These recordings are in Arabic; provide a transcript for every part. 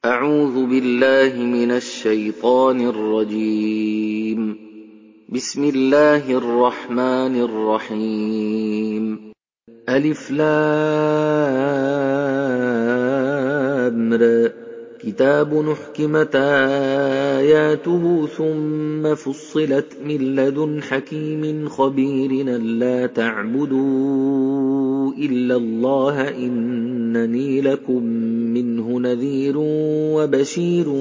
أعوذ بالله من الشيطان الرجيم. بسم الله الرحمن الرحيم. ألف لام را. كتاب أحكمت آياته ثم فصلت من لدن حكيم خبير ألا تعبدوا إلا الله إنني لكم منه نذير وبشير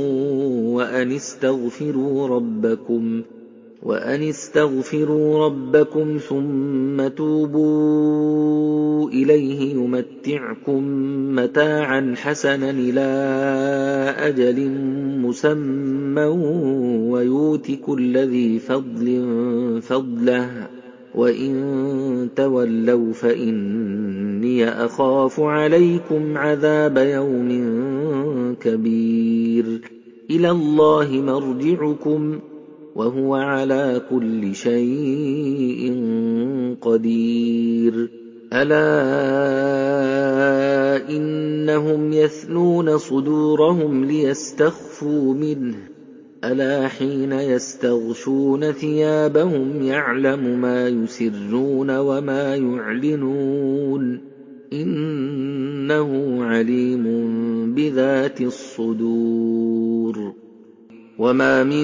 وأن استغفروا ربكم ثم توبوا إليه يمتعكم متاعا حسنا إلى أجل مسمى ويؤت كل ذي فضل فضله وإن تولوا فإني أخاف عليكم عذاب يوم كبير. إلى الله مرجعكم وهو على كل شيء قدير. ألا إنهم يثنون صدورهم ليستخفوا منه ألا حين يستغشون ثيابهم يعلم ما يسرون وما يعلنون إنه عليم بذات الصدور. وما من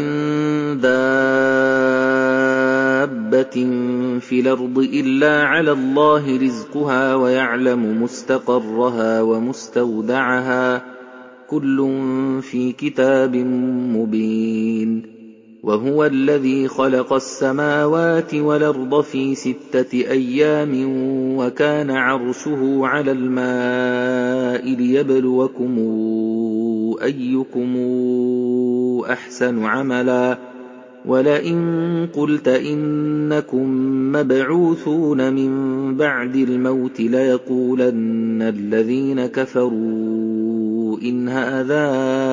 دابة في الأرض إلا على الله رزقها ويعلم مستقرها ومستودعها كل في كتاب مبين. وهو الذي خلق السماوات والأرض في 6 أيام وكان عرشه على الماء ليبلوكم أيكم أحسن عملا ولئن قلت إنكم مبعوثون من بعد الموت ليقولن الذين كفروا إن هذا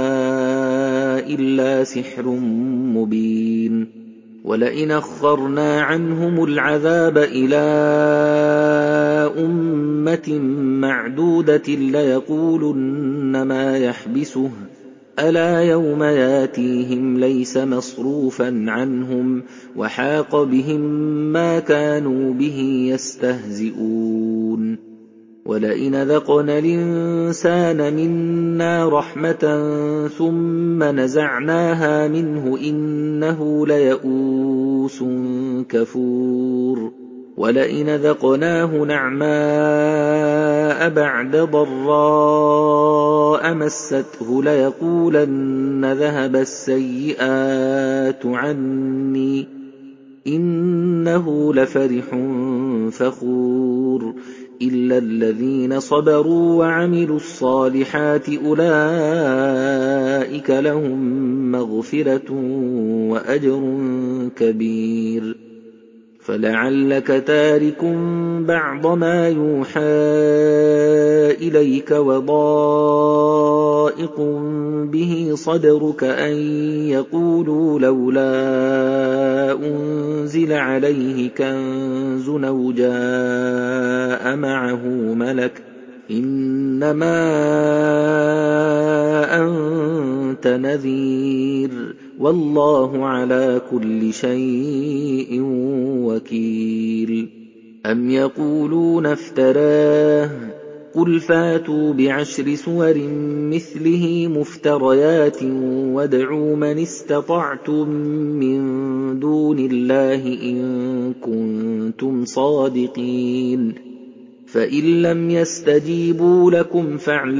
إلا سحر مبين. ولئن أخرنا عنهم العذاب إلى أمة معدودة ليقولن ما يحبسه ألا يوم ياتيهم ليس مصروفا عنهم وحاق بهم ما كانوا به يستهزئون. ولئن ذقنا الإنسان منا رحمة ثم نزعناها منه إنه ليئوس كفور. ولئن ذقناه نعماء بعد ضراء مسته ليقولن ذهب السيئات عني إنه لفرح فخور. إلا الذين صبروا وعملوا الصالحات أولئك لهم مغفرة وأجر كبير. فلعلك تارك بعض ما يوحى إليك وضائق به صدرك أن يقولوا لولا أنزل عليه كنز أو جاء معه ملك إنما أنت نذير والله على كل شيء وكيل. أم يقولون افتراه قل فاتوا ب10 سور مثله مفتريات وادعوا من استطعتم من دون الله إن كنتم صادقين. فإن لم يستجيبوا لكم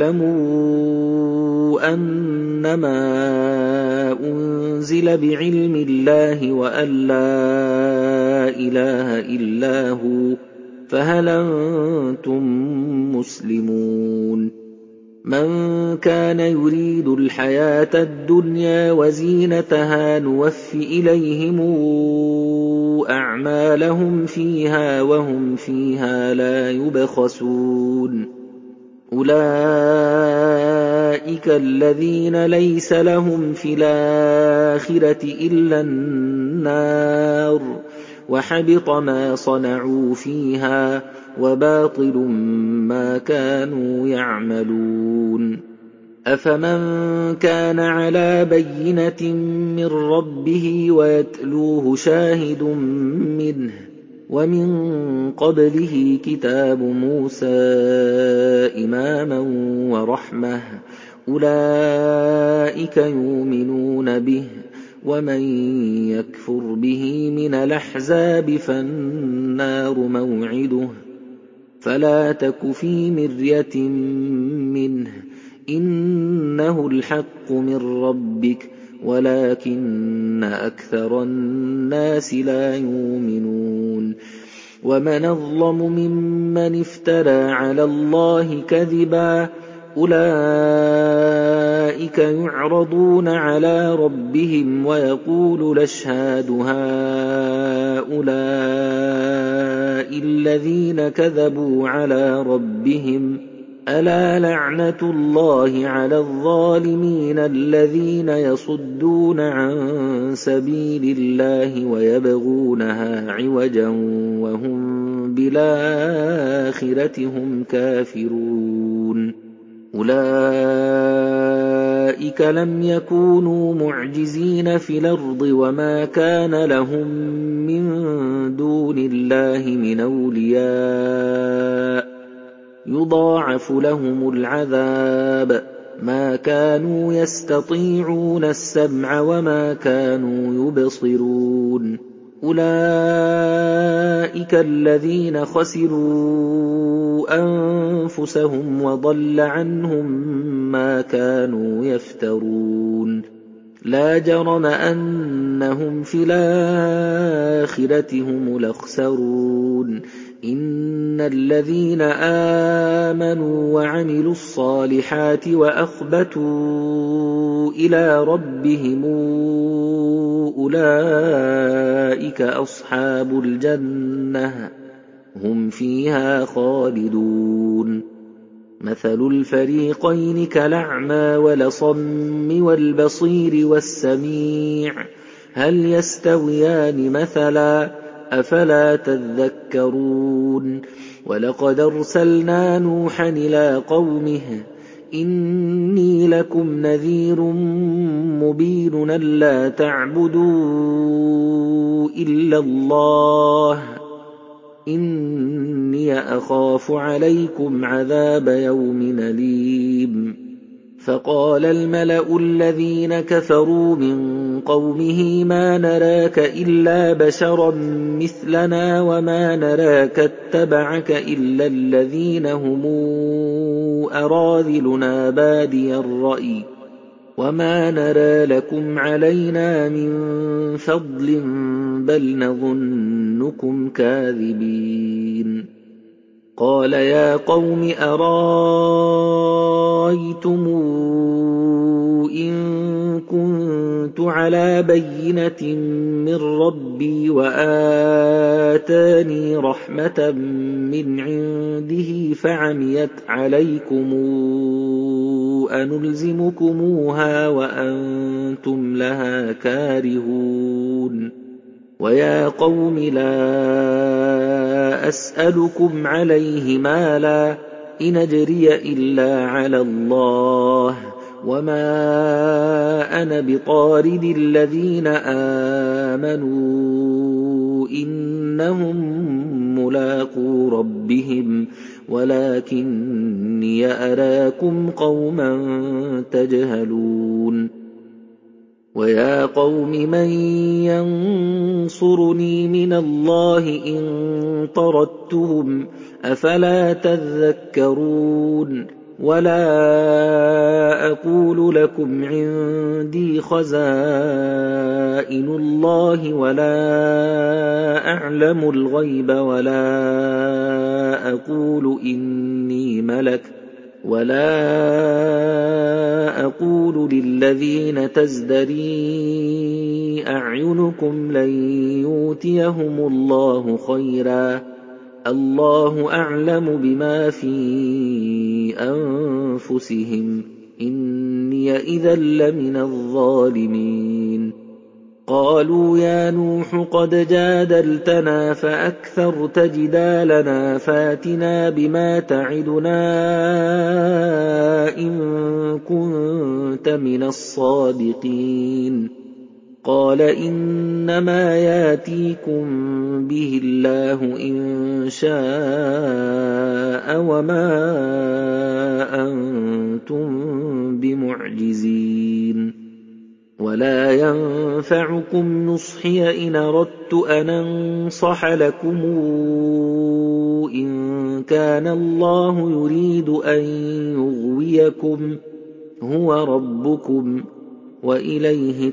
فاعلموا أنما أنزل بعلم الله وأن لا إله إلا هو فهل أنتم مسلمون. من كان يريد الحياة الدنيا وزينتها نوف إليهم أعمالهم فيها وهم فيها لا يبخسون. أولئك الذين ليس لهم في الآخرة إلا النار وحبط ما صنعوا فيها وباطل ما كانوا يعملون. أفمن كان على بينة من ربه ويتلوه شاهد منه ومن قبله كتاب موسى إماما ورحمة أولئك يؤمنون به ومن يكفر به من الأحزاب فالنار موعده فلا تك في مرية منه إنه الحق من ربك ولكن أكثر الناس لا يؤمنون ومن أظلم ممن افترى على الله كذبا أولئك يعرضون على ربهم ويقول الأشهاد هؤلاء الذين كذبوا على ربهم ألا لعنة الله على الظالمين الذين يصدون عن سبيل الله ويبغونها عوجا وهم بالآخرة هم كافرون أولئك لم يكونوا معجزين في الأرض وما كان لهم من دون الله من أولياء يضاعف لهم العذاب ما كانوا يستطيعون السمع وما كانوا يبصرون أولئك الذين خسروا أنفسهم وضل عنهم ما كانوا يفترون لا جرم أنهم في الآخرة هم الأخسرون إن الذين آمنوا وعملوا الصالحات وأخبتوا إلى ربهم أولئك أصحاب الجنة هم فيها خالدون مثل الفريقين كالأعمى والأصم والبصير والسميع هل يستويان مثلا أفلا تذكرون ولقد أرسلنا نوحا إلى قومه إني لكم نذير مبين ألا تعبدوا إلا الله إني أخاف عليكم عذاب يوم أليم فقال الملأ الذين كفروا من قومه ما نراك إلا بشرا مثلنا وما نراك اتبعك إلا الذين هم أراذلنا بادي الرأي وما نرى لكم علينا من فضل بل نظنكم كاذبين قال يا قوم أرايتم إن كنت على بينة من ربي وآتاني رحمة من عنده فعميت عليكم أنلزمكموها وأنتم لها كارهون ويا قوم لا أسألكم عليه مالا إن أجري إلا على الله وما أنا بطارد الذين آمنوا إنهم ملاقو ربهم ولكني أراكم قوما تجهلون ويا قوم من ينصرني من الله إن طردتهم أفلا تذكرون ولا أقول لكم عندي خزائن الله ولا أعلم الغيب ولا أقول إني ملك ولا أقول للذين تزدري أعينكم لن يؤتيهم الله خيرا الله أعلم بما في أنفسهم إني إذا لمن الظالمين قالوا يا نوح قد جادلتنا فأكثرت جدالنا فاتنا بما تعدنا إن كنت من الصادقين قال إنما ياتيكم به الله إن شاء وما أنتم بمعجزين ولا ينفعكم نصحي إن أردت أن أنصح لكم إن كان الله يريد أن يغويكم هو ربكم وإليه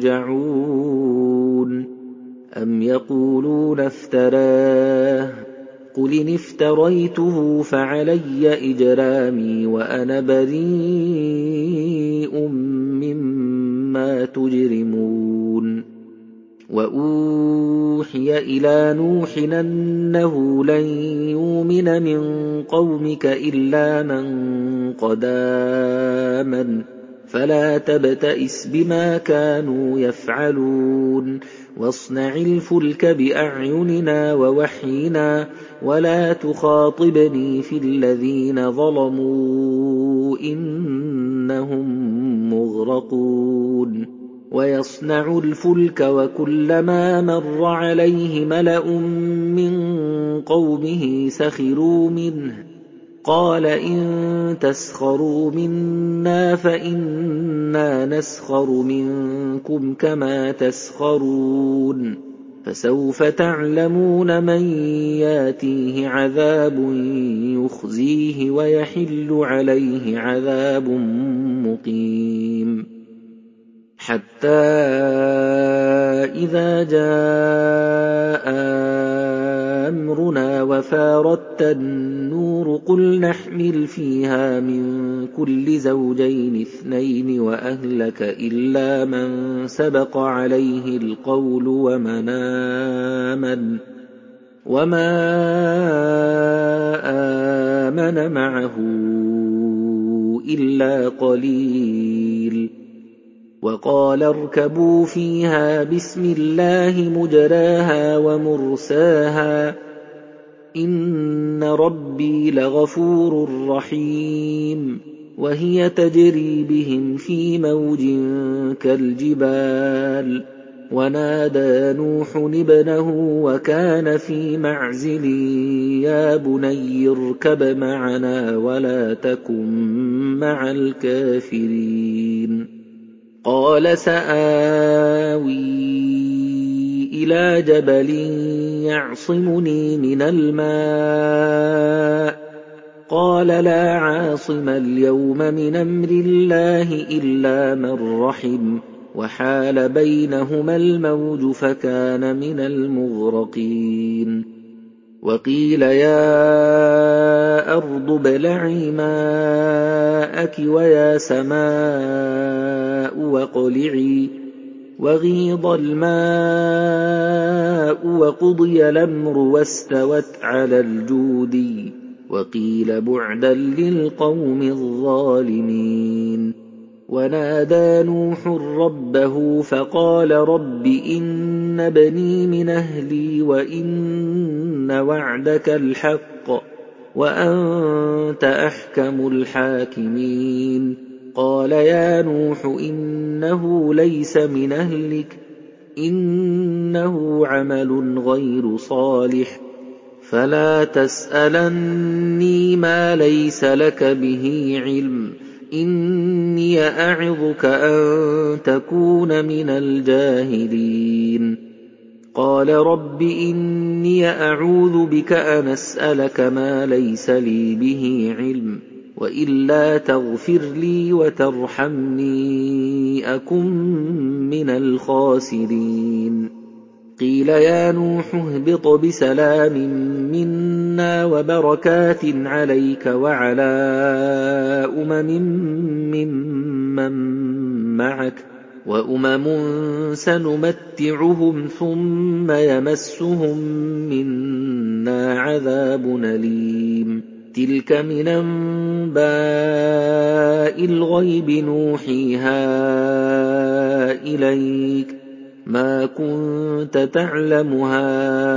ترجعون أم يقولون افتراه قل إن افتريته فعلي إجرامي وأنا بريء مما تجرمون وأوحي إلى نوح أنه لن يؤمن من قومك إلا من قد آمن فلا تبتئس بما كانوا يفعلون واصنع الفلك بأعيننا ووحينا ولا تخاطبني في الذين ظلموا إنهم مغرقون ويصنع الفلك وكلما مر عليه ملأ من قومه سخروا منه قال إن تسخروا منا فإنا نسخر منكم كما تسخرون فسوف تعلمون من ياتيه عذاب يخزيه ويحل عليه عذاب مقيم حتى إذا جاء أمرنا وفارت النور قل نحمل فيها من كل زوجين اثنين وأهلك إلا من سبق عليه القول وما آمن معه إلا قليل وقال اركبوا فيها بسم الله مجراها ومرساها إن ربي لغفور رحيم وهي تجري بهم في موج كالجبال ونادى نوح ابنه وكان في معزل يا بني اركب معنا ولا تكن مع الكافرين قال سآوي إلى جبل يعصمني من الماء قال لا عاصم اليوم من أمر الله إلا من رحم وحال بينهما الموج فكان من المغرقين وقيل يا أرض ابلعي ماءك ويا سماء واقلعي وغيض الماء وقضي الأمر واستوت على الجودي وقيل بعدا للقوم الظالمين ونادى نوح ربه فقال رب إن ابني من أهلي وإن وعدك الحق وأنت أحكم الحاكمين قال يا نوح إنه ليس من أهلك إنه عمل غير صالح فلا تسألني ما ليس لك به علم إني أعظك أن تكون من الجاهلين قال رب إني أعوذ بك أن أسألك ما ليس لي به علم وإلا تغفر لي وترحمني أكن من الخاسرين قيل يا نوح اهبط بسلام منا وبركات عليك وعلى ممن معك وأمم سنمتعهم ثم يمسهم منا عذاب أليم تلك من أنباء الغيب نوحيها إليك ما كنت تعلمها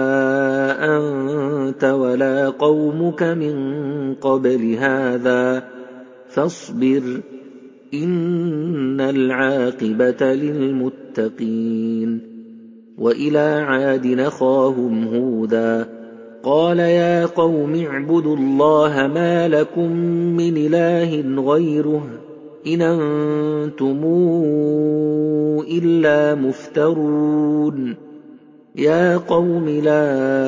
أنت ولا قومك من قبل هذا فاصبر إن العاقبة للمتقين. وإلى عاد أخاهم هودا قال يا قوم اعبدوا الله ما لكم من إله غيره إن أنتم إلا مفترون. يا قوم لا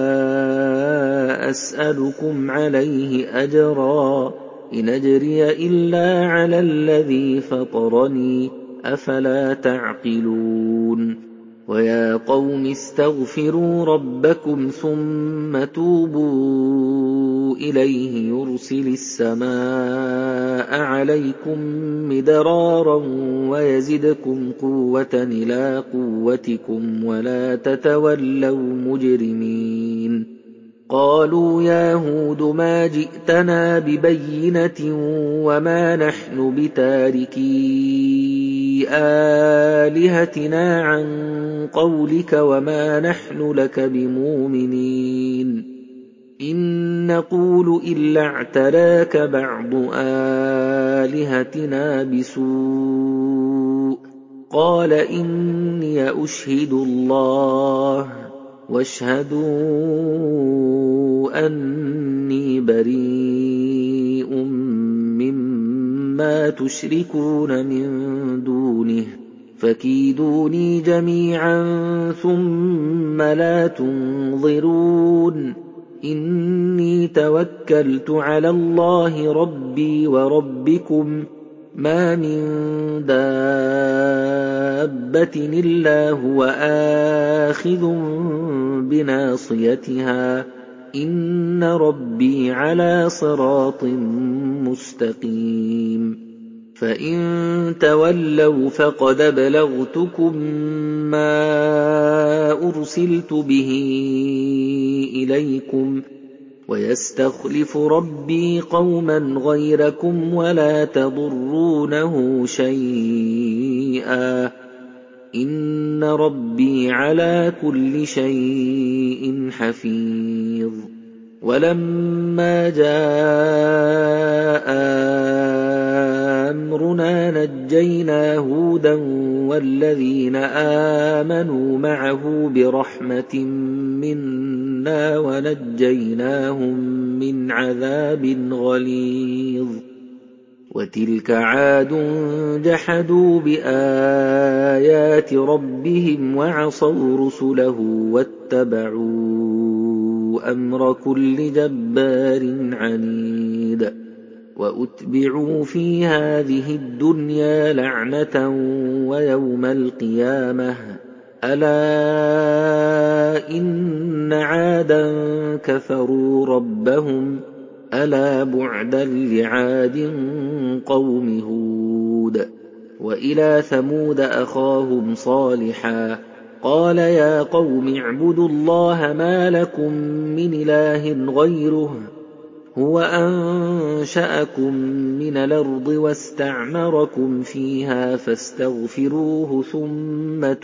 أسألكم عليه أجرا إن أجري إلا على الذي فطرني أفلا تعقلون. ويا قوم استغفروا ربكم ثم توبوا إليه يرسل السماء عليكم مدرارا ويزدكم قوة إلى قوتكم ولا تتولوا مجرمين. قالوا يا هود ما جئتنا ببينة وما نحن بتاركي آلهتنا عن قولك وما نحن لك بمؤمنين إن نقول إلا اعتراك بعض آلهتنا بسوء. قال إني أشهد الله واشهدوا أني بريء مما تشركون من دونه فكيدوني جميعا ثم لا تنظرون. إني توكلت على الله ربي وربكم ما من دابة إلا هو آخذ بناصيتها إن ربي على صراط مستقيم. فإن تولوا فقد أبلغتكم ما أرسلت به إليكم ويستخلف ربي قوما غيركم ولا تضرونه شيئا إن ربي على كل شيء حفيظ. ولما جاء أمرنا نجينا هودا والذين آمنوا معه برحمة منا ونجيناهم من عذاب غليظ. وتلك عاد جحدوا بآيات ربهم وعصوا رسله واتبعوا أمر كل جبار عنيد. وأتبعوا في هذه الدنيا لعنة ويوم القيامة ألا إن عادا كفروا ربهم ألا بعدا لعاد قوم هود. وإلى ثمود أخاهم صالحا قال يا قوم اعبدوا الله ما لكم من إله غيره هو أنشأكم من الأرض واستعمركم فيها فاستغفروه ثم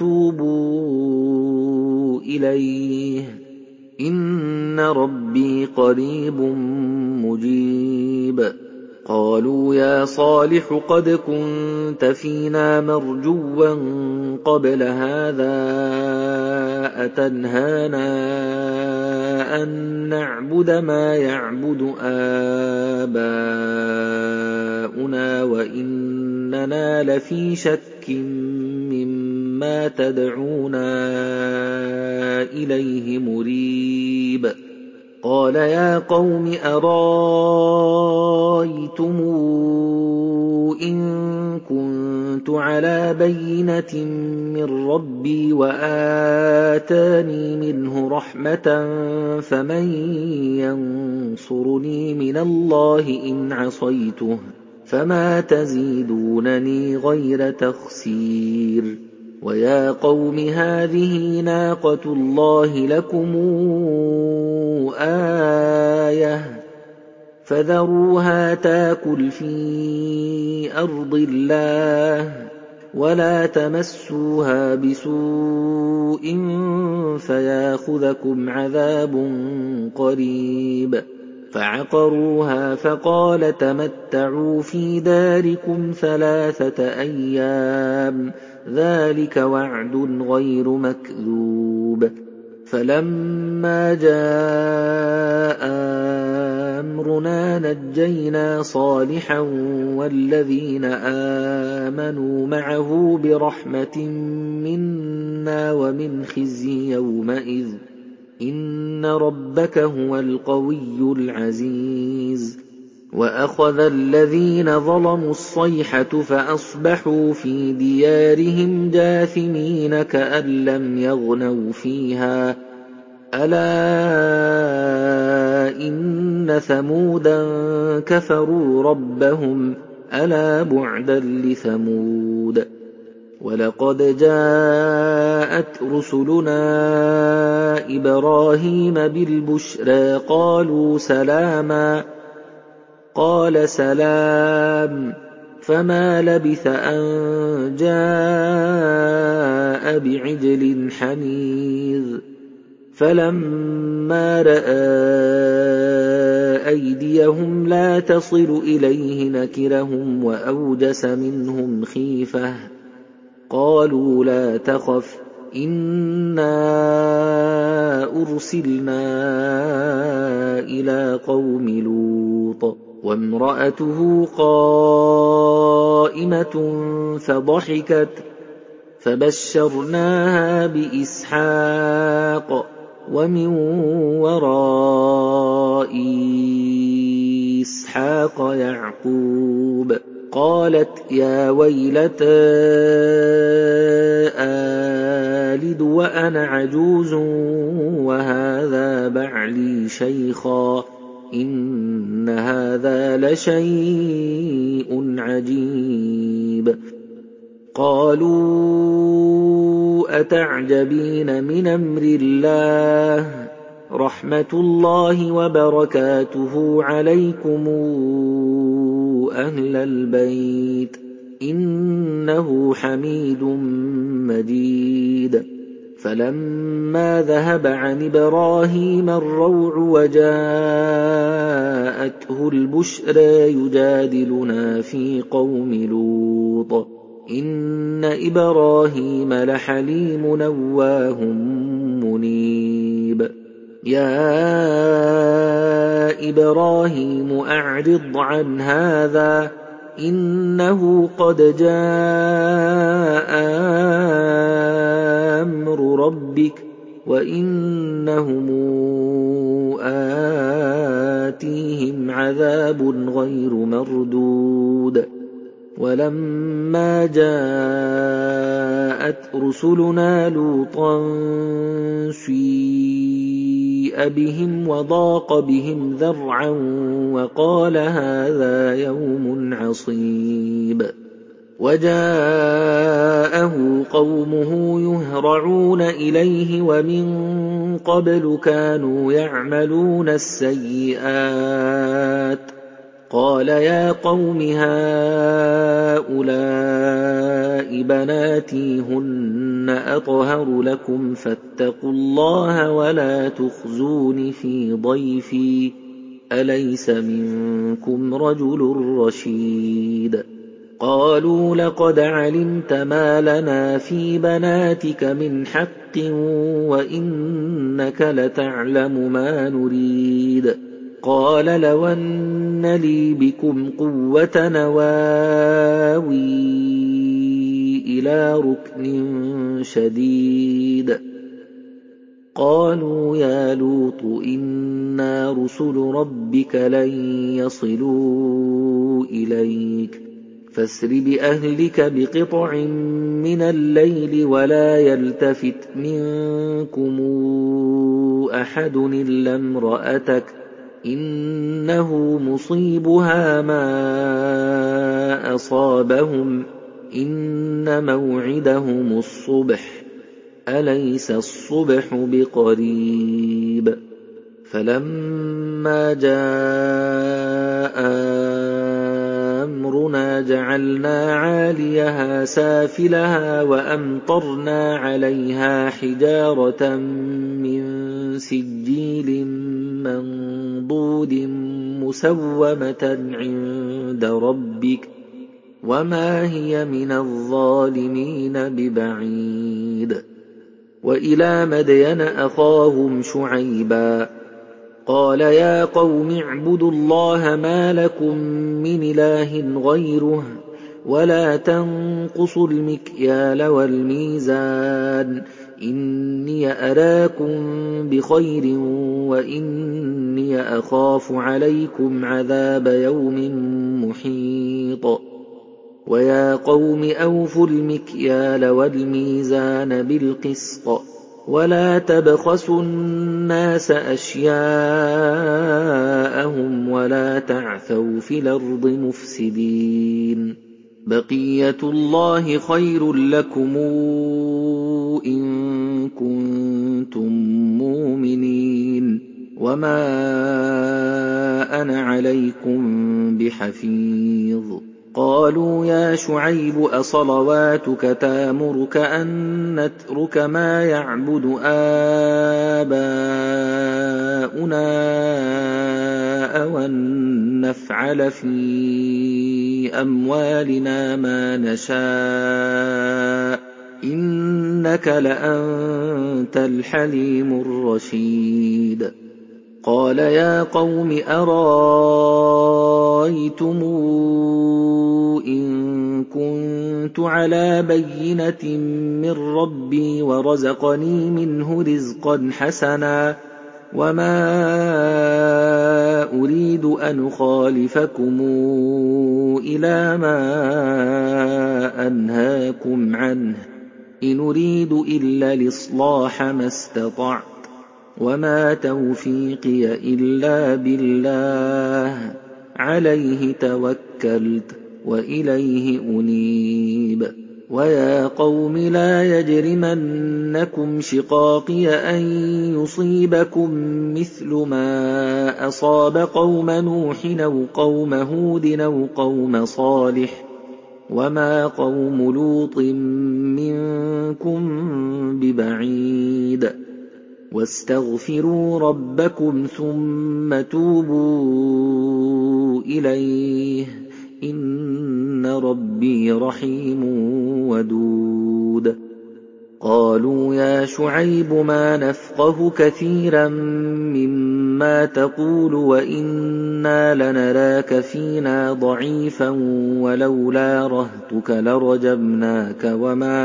توبوا إليه إن ربي قريب مجيب. قالوا يا صالح قد كنت فينا مرجوا قبل هذا أتنهانا أن نعبد ما يعبد آباؤنا وإننا لفي شك مما تدعونا إليه مريب. قال يا قوم أرايتم إن كنت على بينة من ربي وآتاني منه رحمة فمن ينصرني من الله إن عصيته فما تزيدونني غير تخسير. ويا قوم هذه ناقة الله لكم آية فذروها تاكل في أرض الله ولا تمسوها بسوء فياخذكم عذاب قريب فعقروها فقال تمتعوا في داركم 3 أيام ذلك وعد غير مكذوب فلما جاء أمرنا نجينا صالحا والذين آمنوا معه برحمة منا ومن خزي يومئذ إن ربك هو القوي العزيز وأخذ الذين ظلموا الصيحة فأصبحوا في ديارهم جاثمين كأن لم يغنوا فيها ألا إن ثمودا كفروا ربهم ألا بعدا لثمود ولقد جاءت رسلنا إبراهيم بالبشرى قالوا سلاما قال سلام فما لبث أن جاء بعجل حنيذ فلما رأى أيديهم لا تصل إليه نكرهم وأوجس منهم خيفة قالوا لا تخف إنا أرسلنا إلى قوم لوط وامرأته قائمة فضحكت فبشرناها بإسحاق ومن وراء إسحاق يعقوب قالت يا ويلتى آلد وأنا عجوز وهذا بعلي شيخا إن هذا لشيء عجيب قالوا أتعجبين من أمر الله رحمة الله وبركاته عليكم أهل البيت إنه حميد مجيد فلما ذهب عن إبراهيم الروع وجاءته البشرى يجادلنا في قوم لوط إن إبراهيم لحليم أواه منيب يا إبراهيم أعرض عن هذا إنه قد جاء أمر ربك وإنهم آتيهم عذاب غير مردود ولما جاءت رسلنا لوطا سيء بهم وضاق بهم ذرعا وقال هذا يوم عصيب وجاءه قومه يهرعون إليه ومن قبل كانوا يعملون السيئات قال يا قوم هؤلاء بناتي هن أطهر لكم فاتقوا الله ولا تخزون في ضيفي أليس منكم رجل رشيد قالوا لقد علمت ما لنا في بناتك من حق وإنك لتعلم ما نريد قال لو أن لي بكم قوة نواوي إلى ركن شديد قالوا يا لوط إنا رسل ربك لن يصلوا إليك فاسر بأهلك بقطع من الليل ولا يلتفت منكم أحد إلا امرأتك إنه مصيبها ما أصابهم إن موعدهم الصبح أليس الصبح بقريب فلما جاء أمرنا فجعلنا عاليها سافلها وأمطرنا عليها حجارة من سجيل منضود مسومة عند ربك وما هي من الظالمين ببعيد. وإلى مدين أخاهم شعيبا قال يا قوم اعبدوا الله ما لكم من إله غيره ولا تنقصوا المكيال والميزان إني أراكم بخير وإني أخاف عليكم عذاب يوم محيط. ويا قوم أوفوا المكيال والميزان بالقسط ولا تبخسوا الناس أشياءهم ولا تعثوا في الأرض مفسدين. بقية الله خير لكم إن كنتم مؤمنين وما أنا عليكم بحفيظ. قالوا يا شعيب أصلواتك تامرك أن نترك ما يعبد آباؤنا أو أن نفعل في أموالنا ما نشاء إنك لأنت الحليم الرشيد. قال يا قوم أرأيتم إن كنت على بينة من ربي ورزقني منه رزقا حسنا وما أريد أن أخالفكم إلى ما أنهاكم عنه إن أريد إلا الإصلاح ما استطعت وما توفيقي إلا بالله عليه توكلت وإليه أنيب. ويا قوم لا يجرمنكم شقاقي أن يصيبكم مثل ما أصاب قوم نوح أو قوم هود أو قوم صالح وما قوم لوط منكم ببعيد. واستغفروا ربكم ثم توبوا إليه إن ربي رحيم ودود. قالوا يا شعيب ما نفقه كثيرا مما تقول وإنا لنراك فينا ضعيفا ولولا رهتك لرجمناك وما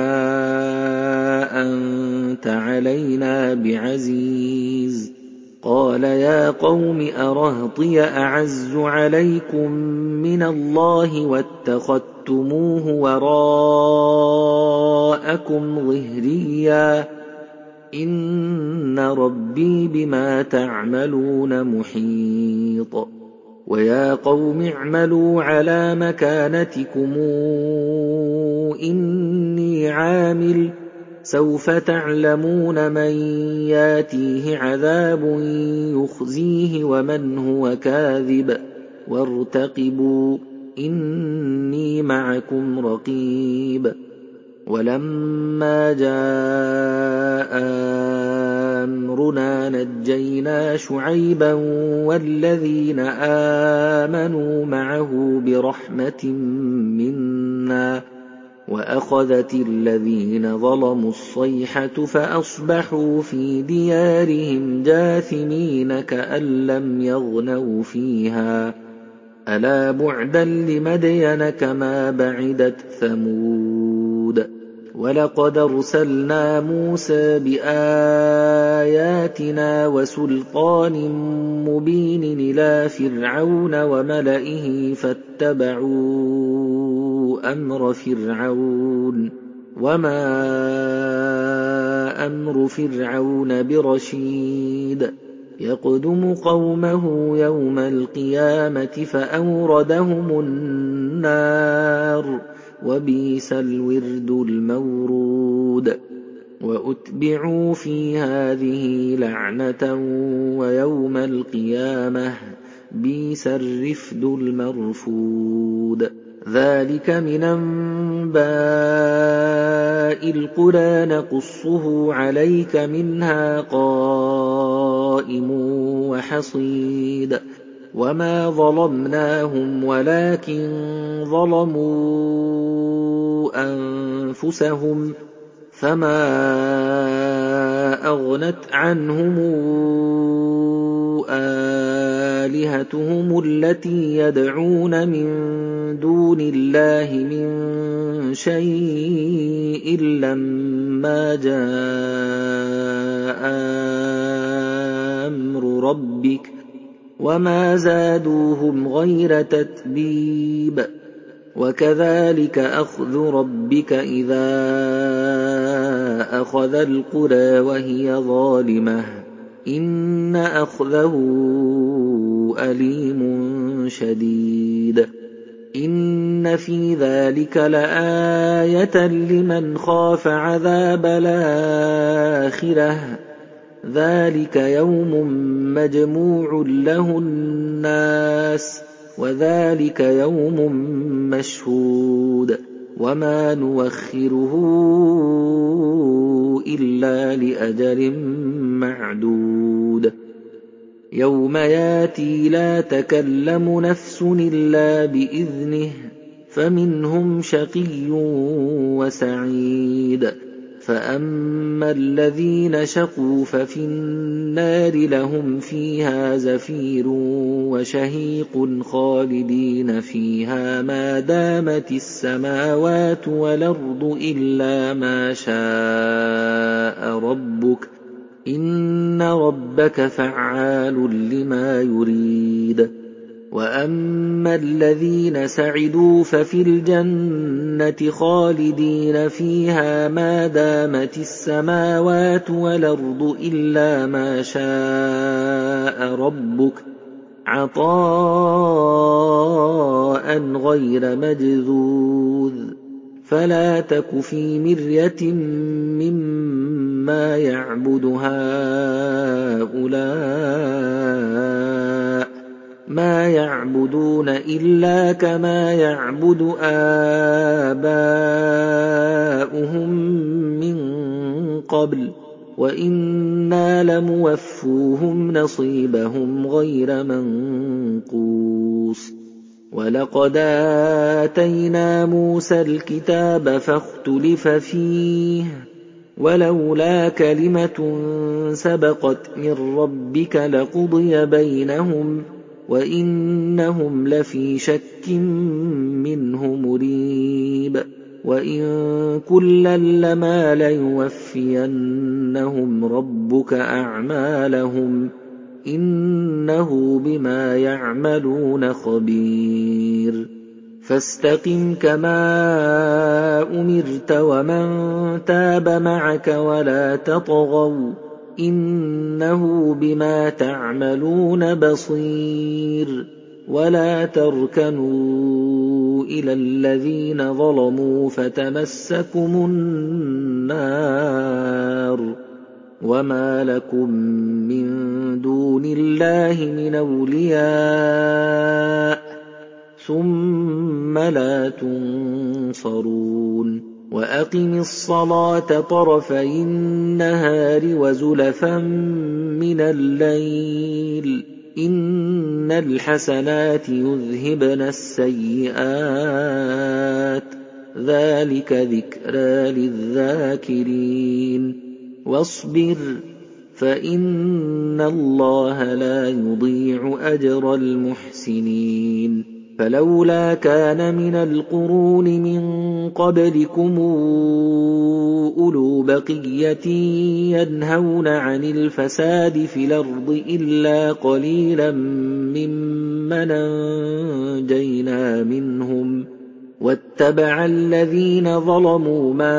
أنت علينا بعزيز. قال يا قوم أرهطي أعز عليكم من الله واتخذتموه وراءكم ظهريا إن ربي بما تعملون محيط. ويا قوم اعملوا على مكانتكم إني عامل سوف تعلمون من ياتيه عذاب يخزيه ومن هو كاذب وارتقبوا إني معكم رقيب. ولما جاء أمرنا نجينا شعيبا والذين آمنوا معه برحمة منا وأخذت الذين ظلموا الصيحة فأصبحوا في ديارهم جاثمين كأن لم يغنوا فيها ألا بعدا لمدين كما بعدت ثمود. ولقد أرسلنا موسى بآياتنا وسلطان مبين إلى فرعون وملئه فاتبعوا أمر فرعون وما أمر فرعون برشيد. يقدم قومه يوم القيامة فأوردهم النار وبئس الورد المورود. وأتبعوا في هذه لعنة ويوم القيامة بئس الرفد المرفود. ذلك من أنباء القرى نقصه عليك منها قائم وحصيد وما ظلمناهم ولكن ظلموا أنفسهم فما أغنت عنهم آلهتهم التي يدعون من دون الله من شيء لما جاء أمر ربك وما زادوهم غير تتبيب وكذلك أخذ ربك إذا أخذ القرى وهي ظالمة إن أخذه أليم شديد إن في ذلك لآية لمن خاف عذاب الآخرة ذلك يوم مجموع له الناس وذلك يوم مشهود وما نوخره إلا لأجل معدود يوم ياتي لا تكلم نفس إلا بإذنه فمنهم شقي وسعيد فأما الذين شقوا ففي النار لهم فيها زفير وشهيق خالدين فيها ما دامت السماوات والأرض إلا ما شاء ربك إن ربك فعال لما يريد وأما الذين سعدوا ففي الجنة خالدين فيها ما دامت السماوات والأرض إلا ما شاء ربك عطاء غير مجذوذ فلا تك في مرية مما يعبد هؤلاء ما يعبدون إلا كما يعبد آباؤهم من قبل وإنا لموفوهم نصيبهم غير منقوص ولقد آتينا موسى الكتاب فاختلف فيه ولولا كلمة سبقت من ربك لقضي بينهم وإنهم لفي شك منه مريب وإن كلا لما ليوفينهم ربك أعمالهم إنه بما يعملون خبير فاستقم كما أمرت ومن تاب معك ولا تطغوا إنه بما تعملون بصير ولا تركنوا إلى الذين ظلموا فتمسكم النار وما لكم من دون الله من أولياء ثم لا تنصرون وأقم الصلاة طرفي النهار وزلفا من الليل إن الحسنات يذهبن السيئات ذلك ذكرى للذاكرين واصبر فإن الله لا يضيع أجر المحسنين فلولا كان من القرون من قبلكم أولو بقية ينهون عن الفساد في الأرض إلا قليلا ممن أنجينا منهم واتبع الذين ظلموا ما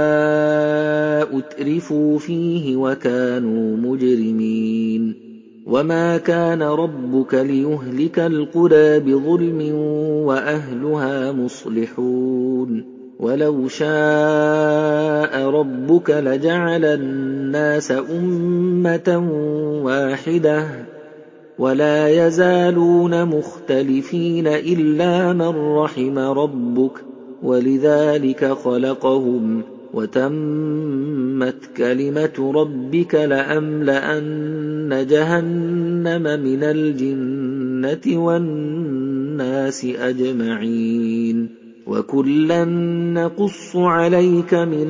أترفوا فيه وكانوا مجرمين وما كان ربك ليهلك القرى بظلم وأهلها مصلحون ولو شاء ربك لجعل الناس أمة واحدة ولا يزالون مختلفين إلا من رحم ربك ولذلك خلقهم وتمت كلمة ربك لأملأن جهنم من الجنة والناس أجمعين وكلا نقص عليك من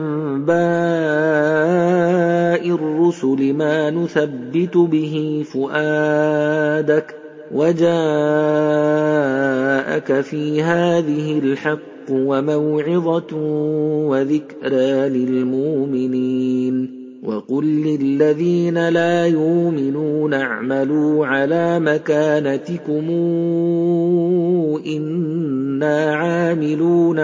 أنباء الرسل ما نثبت به فؤادك وجاءك في هذه الحق وموعظة وذكرى للمؤمنين وقل للذين لا يؤمنون اعملوا على مكانتكم إنا عاملون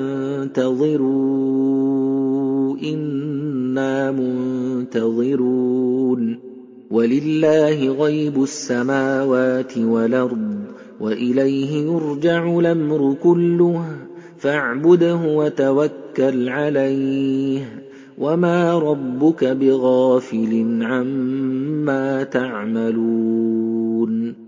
وانتظروا إنا منتظرون ولله غيب السماوات والأرض وإليه يرجع الأمر كله فاعبده وتوكل عليه وما ربك بغافل عما تعملون